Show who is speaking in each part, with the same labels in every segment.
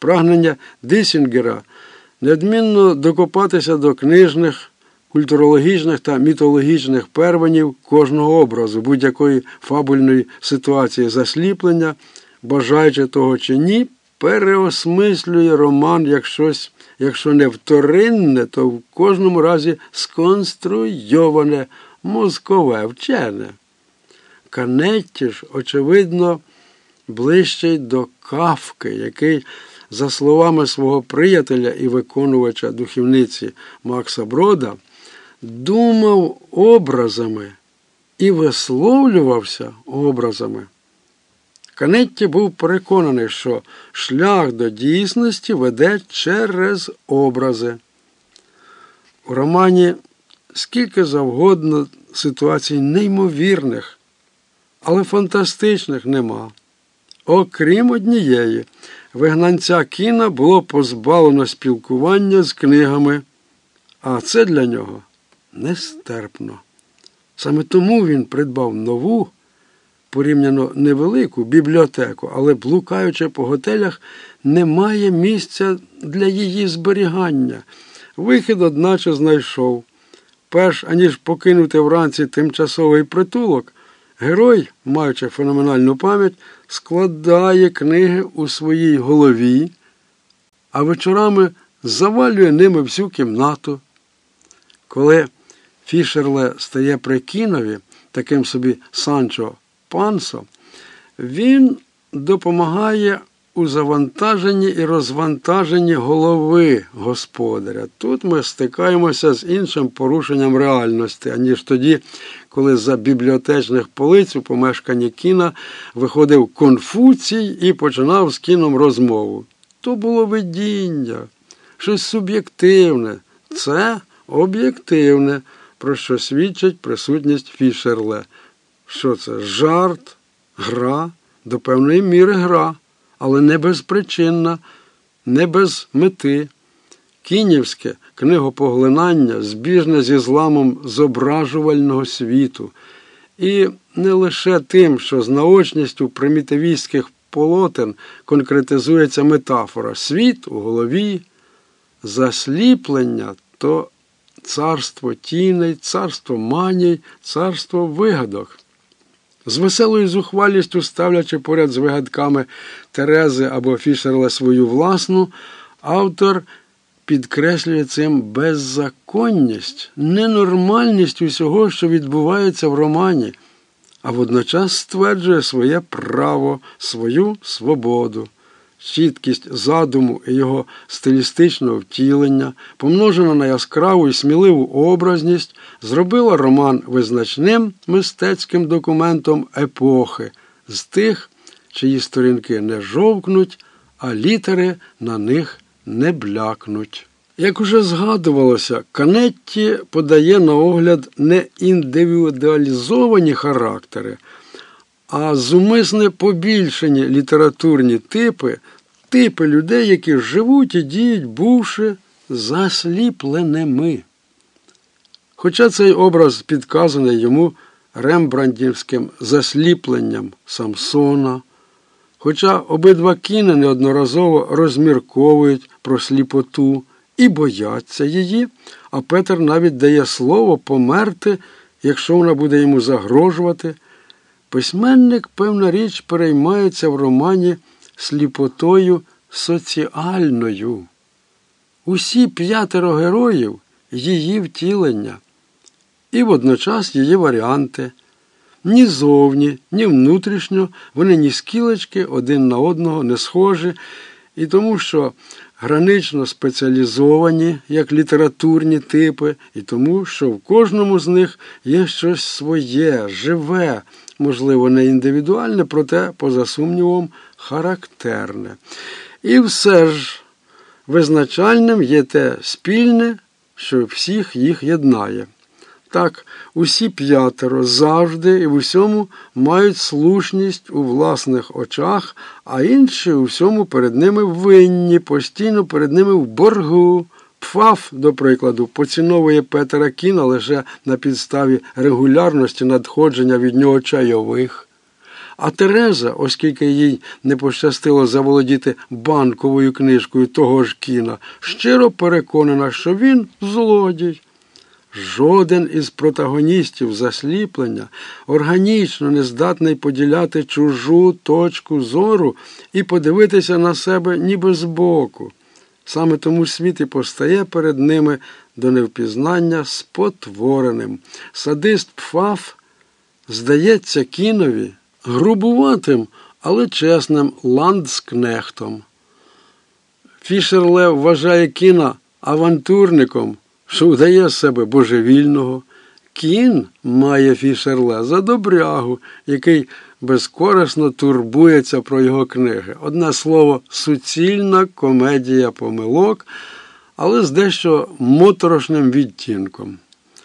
Speaker 1: прагнення Дисінгера неодмінно докопатися до книжних, культурологічних та мітологічних первенів кожного образу, будь-якої фабульної ситуації засліплення, бажаючи того чи ні, переосмислює роман як щось, якщо не вторинне, то в кожному разі сконструйоване, мозкове, вчене. Канетті ж, очевидно, ближчий до Кафки, який, за словами свого приятеля і виконувача духівниці Макса Брода, думав образами і висловлювався образами. Канетті був переконаний, що шлях до дійсності веде через образи. У романі скільки завгодно ситуацій неймовірних, але фантастичних нема. Окрім однієї, вигнанця Кіна було позбавлено спілкування з книгами, а це для нього нестерпно. Саме тому він придбав нову, порівняно невелику бібліотеку, але, блукаючи по готелях, немає місця для її зберігання. Вихід, одначе, знайшов. Перш аніж покинути вранці тимчасовий притулок, герой, маючи феноменальну пам'ять, складає книги у своїй голові, а вечорами завалює ними всю кімнату. Коли Фішерле стає при Кінові, таким собі Санчо Пансо, він допомагає у завантаженні і розвантаженні голови господаря. Тут ми стикаємося з іншим порушенням реальності, аніж тоді, коли за бібліотечних полиць у помешканні Кіна виходив Конфуцій і починав з Кіном розмову. То було видіння, щось суб'єктивне, це об'єктивне, про що свідчить присутність Фішерле. Що це? Жарт, гра, до певної міри гра, але не безпричинна, не без мети. Кінівське книгопоглинання збіжне зі зламом зображувального світу. І не лише тим, що з наочністю примітивістських полотен конкретизується метафора. Світ у голові, засліплення – то царство тіней, царство маній, царство вигадок. З веселою зухвалістю, ставлячи поряд з вигадками Терези або Фішерле свою власну, автор підкреслює цим беззаконність, ненормальність усього, що відбувається в романі, а водночас стверджує своє право, свою свободу. Чіткість задуму і його стилістичного втілення, помножена на яскраву і сміливу образність, зробила роман визначним мистецьким документом епохи, з тих, чиї сторінки не жовкнуть, а літери на них не блякнуть. Як уже згадувалося, Канетті подає на огляд не індивідуалізовані характери, а зумисне побільшені літературні типи людей, які живуть і діють, бувши засліпленими. Хоча цей образ підказаний йому рембрандтівським засліпленням Самсона, хоча обидва Кіни неодноразово розмірковують про сліпоту і бояться її, а Петер навіть дає слово померти, якщо вона буде йому загрожувати, письменник, певна річ, переймається в романі сліпотою соціальною. Усі 5 героїв – її втілення, і водночас її варіанти. Ні зовні, ні внутрішньо вони ні скілечки один на одного не схожі, і тому що гранично спеціалізовані, як літературні типи, і тому, що в кожному з них є щось своє, живе, можливо, не індивідуальне, проте, поза сумнівом, характерне. І все ж визначальним є те спільне, що всіх їх єднає. Так, усі 5 завжди і в усьому мають слушність у власних очах, а інші у всьому перед ними винні, постійно перед ними в боргу. Пфаф, до прикладу, поціновує Петера Кіна лише на підставі регулярності надходження від нього чайових. А Тереза, оскільки їй не пощастило заволодіти банковою книжкою того ж Кіна, щиро переконана, що він злодій. Жоден із протагоністів засліплення органічно не здатний поділяти чужу точку зору і подивитися на себе ніби збоку. Саме тому світ і постає перед ними до невпізнання спотвореним. Садист Пфаф здається Кінові грубуватим, але чесним ландскнехтом. Фішерле вважає Кіна авантюрником, що вдає з себе божевільного. Кін має Фішерле за добрягу, який безкорисно турбується про його книги. Одне слово, суцільна комедія помилок, але з дещо моторошним відтінком.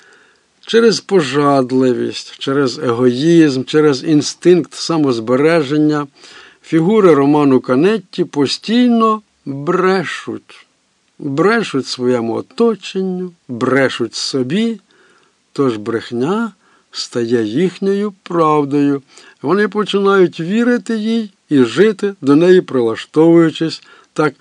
Speaker 1: Через пожадливість, через егоїзм, через інстинкт самозбереження фігури роману Канетті постійно брешуть. Брешуть своєму оточенню, брешуть собі, тож брехня стає їхньою правдою. Вони починають вірити їй і жити, до неї прилаштовуючись. Так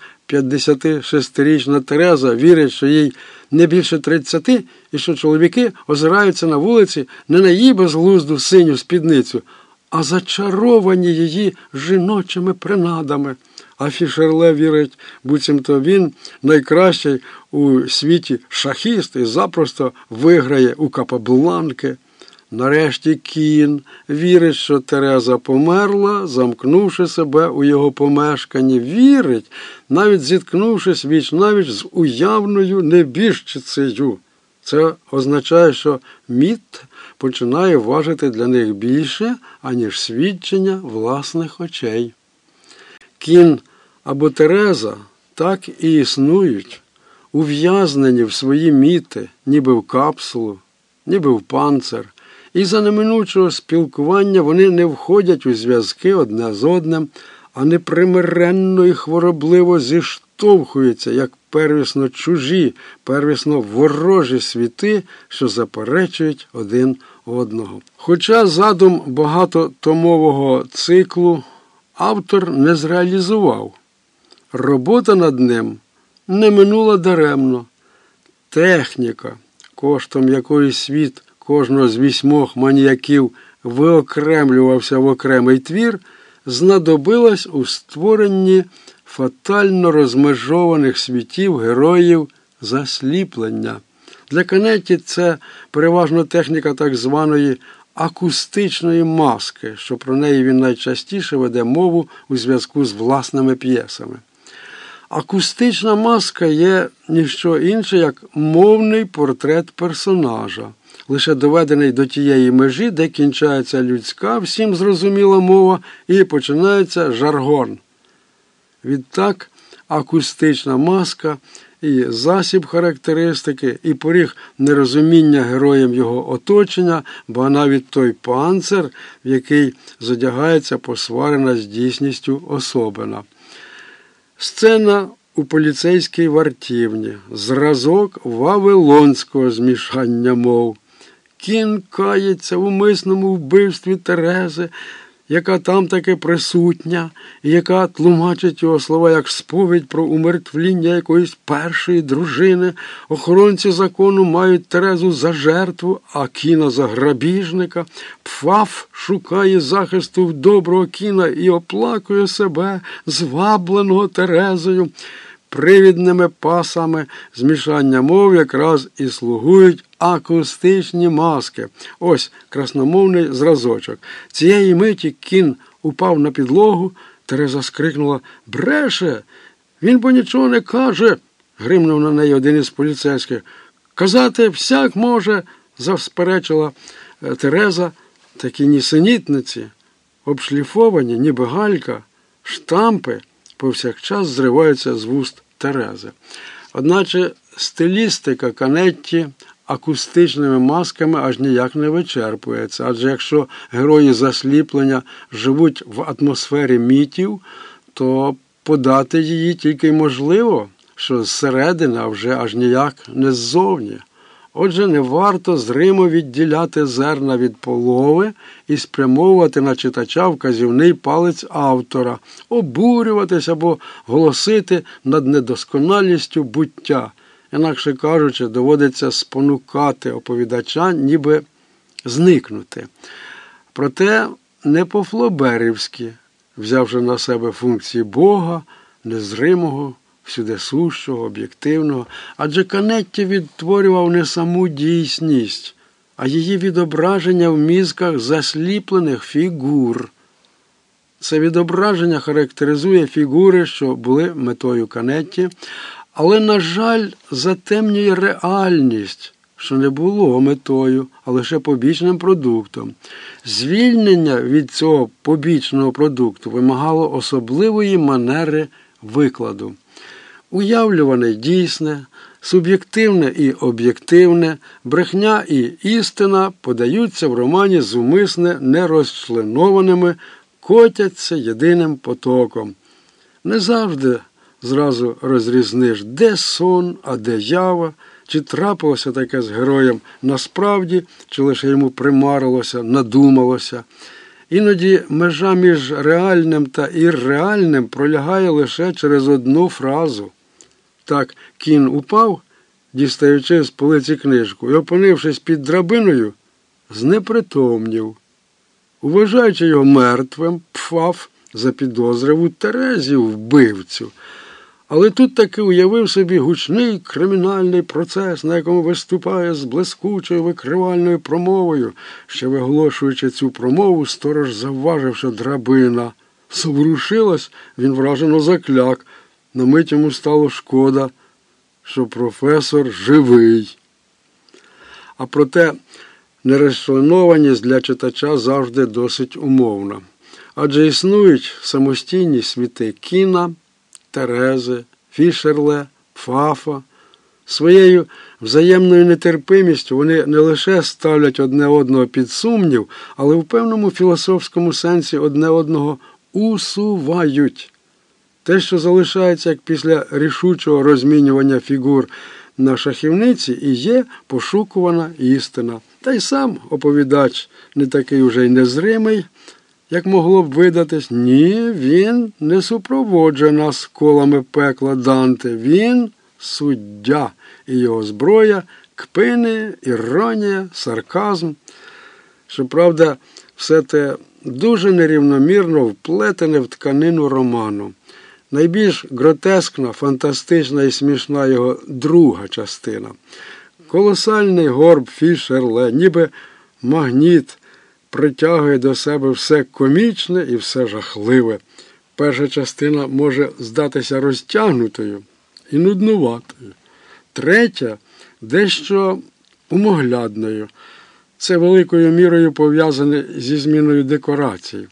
Speaker 1: 56-річна Тереза вірить, що їй не більше 30 і що чоловіки озираються на вулиці не на її безглузду синю спідницю, а зачаровані її жіночими принадами. А Фішерле вірить, буцімто він найкращий у світі шахіст і запросто виграє у Капабланки. Нарешті Кін вірить, що Тереза померла, замкнувши себе у його помешканні. Вірить, навіть зіткнувшись віч-навіч з уявною небіжчицею. Це означає, що міт починає важити для них більше, аніж свідчення власних очей. Кін або Тереза так і існують, ув'язнені в свої міти, ніби в капсулу, ніби в панцир. І за неминучого спілкування вони не входять у зв'язки одне з одним, а непримиренно і хворобливо зіштовхуються, як первісно чужі, первісно ворожі світи, що заперечують один одного. Хоча задум багатотомового циклу автор не зреалізував. Робота над ним не минула даремно. Техніка, коштом якої світ кожного з 8 маніяків виокремлювався в окремий твір, знадобилась у створенні фатально розмежованих світів героїв засліплення. Для Канетті це переважно техніка так званої акустичної маски, що про неї він найчастіше веде мову у зв'язку з власними п'єсами. Акустична маска є ніщо інше, як мовний портрет персонажа, лише доведений до тієї межі, де кінчається людська, всім зрозуміла мова і починається жаргон. Відтак, акустична маска і засіб характеристики, і поріг нерозуміння героєм його оточення, бо навіть той панцир, в який задягається посварена з дійсністю особина. Сцена у поліцейській вартівні, зразок вавилонського змішання мов. Кін кається в умисному вбивстві Терези, яка там таки присутня, і яка тлумачить його слова як сповідь про умертвління якоїсь першої дружини. Охоронці закону мають Терезу за жертву, а Кіна за грабіжника. Пфаф шукає захисту в доброго Кіна і оплакує себе, звабленого Терезою. Привідними пасами змішання мов якраз і слугують акустичні маски. Ось красномовний зразочок. Цієї миті Кін упав на підлогу, Тереза скрикнула: «Бреше! Він бо нічого не каже!» Гримнув на неї один із поліцейських. «Казати всяк може!» засперечила Тереза. Такі нісенітниці, обшліфовані, ніби галька, штампи повсякчас зриваються з вуст Терези. Одначе стилістика Канетті акустичними масками аж ніяк не вичерпується, адже якщо герої засліплення живуть в атмосфері мітів, то подати її тільки й можливо, що зсередини, а вже аж ніяк не ззовні. Отже, не варто зримо відділяти зерна від полови і спрямовувати на читача вказівний палець автора, обурюватись або голосити над недосконалістю буття. Інакше кажучи, доводиться спонукати оповідача, ніби зникнути. Проте не по-флоберівськи, взявши на себе функції Бога, незримого, всюдисущого, об'єктивного, адже Канетті відтворював не саму дійсність, а її відображення в мізках засліплених фігур. Це відображення характеризує фігури, що були метою Канетті, але, на жаль, затемнює реальність, що не було метою, а лише побічним продуктом. Звільнення від цього побічного продукту вимагало особливої манери викладу. Уявлюване – дійсне, суб'єктивне і об'єктивне, брехня і істина подаються в романі зумисне нерозчленованими, котяться єдиним потоком. Не завжди зразу розрізниш, де сон, а де ява, чи трапилося таке з героєм насправді, чи лише йому примарилося, надумалося. Іноді межа між реальним та ірреальним пролягає лише через одну фразу. Так, кін упав, дістаючи з полиці книжку, і, опинившись під драбиною, знепритомнів. Вважаючи його мертвим, Пфаф запідозрив у Терезі вбивцю. Але тут таки уявив собі гучний кримінальний процес, на якому виступає з блискучою викривальною промовою. Ще виголошуючи цю промову, сторож завважив, що драбина зворушилась, він вражено закляк. На мить йому стало шкода, що професор живий. А проте нерозчленованість для читача завжди досить умовна. Адже існують самостійні світи Кіна, Терези, Фішерле, Пфафа. Своєю взаємною нетерпимістю вони не лише ставлять одне одного під сумнів, але в певному філософському сенсі одне одного усувають. Те, що залишається як після рішучого розмінювання фігур на шахівниці, і є пошукувана істина. Та й сам оповідач не такий уже й незримий, як могло б видатись. Ні, він не супроводжує нас колами пекла Данте. Він суддя, і його зброя – кпини, іронія, сарказм. Щоправда, все те дуже нерівномірно вплетене в тканину роману. Найбільш гротескна, фантастична і смішна його друга частина. Колосальний горб Фішерле, ніби магніт, притягує до себе все комічне і все жахливе. Перша частина може здатися розтягнутою і нуднуватою. Третя – дещо умоглядною. Це великою мірою пов'язане зі зміною декорацій.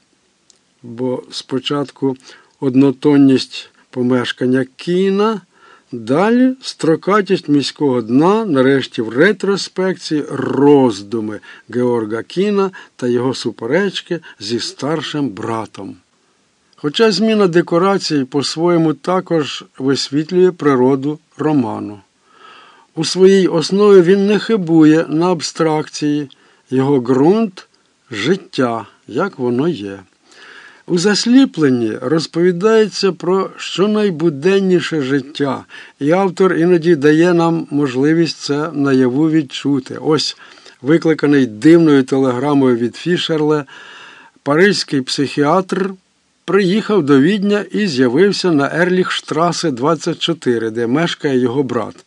Speaker 1: Бо спочатку однотонність помешкання Кіна, далі строкатість міського дна, нарешті в ретроспекції роздуми Георга Кіна та його суперечки зі старшим братом. Хоча зміна декорацій по-своєму також висвітлює природу роману. У своїй основі він не хибує на абстракції, його ґрунт – життя, як воно є. У «Засліпленні» розповідається про щонайбуденніше життя, і автор іноді дає нам можливість це наяву відчути. Ось, викликаний дивною телеграмою від Фішерле, паризький психіатр приїхав до Відня і з'явився на Ерліхштрасе 24, де мешкає його брат.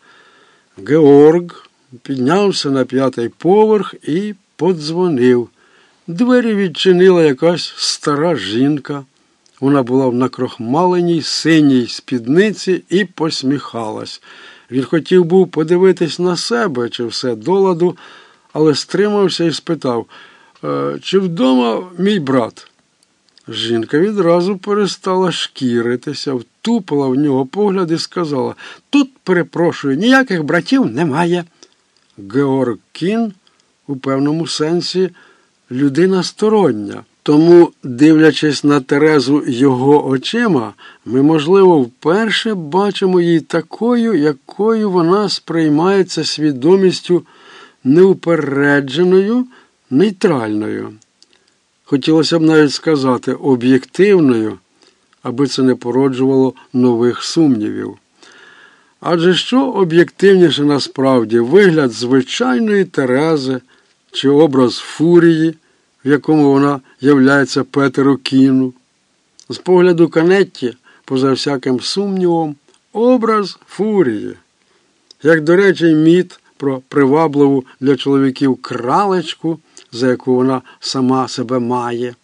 Speaker 1: Георг піднявся на 5-й поверх і подзвонив. Двері відчинила якась стара жінка. Вона була в накрохмаленій синій спідниці і посміхалась. Він хотів був подивитись на себе, чи все до ладу, але стримався і спитав, чи вдома мій брат? Жінка відразу перестала шкіритися, втупила в нього погляд і сказала, тут, перепрошую, ніяких братів немає. Георг Кін у певному сенсі людина стороння, Тому, дивлячись на Терезу його очима, ми, можливо, вперше бачимо її такою, якою вона сприймається свідомістю неупередженою, нейтральною. Хотілося б навіть сказати об'єктивною, аби це не породжувало нових сумнівів. Адже що об'єктивніше насправді, вигляд звичайної Терези чи образ Фурії, в якому вона являється Петеру Кіну? З погляду Канетті, поза всяким сумнівом, образ Фурії. Як, до речі, міт про привабливу для чоловіків кралечку, за яку вона сама себе має.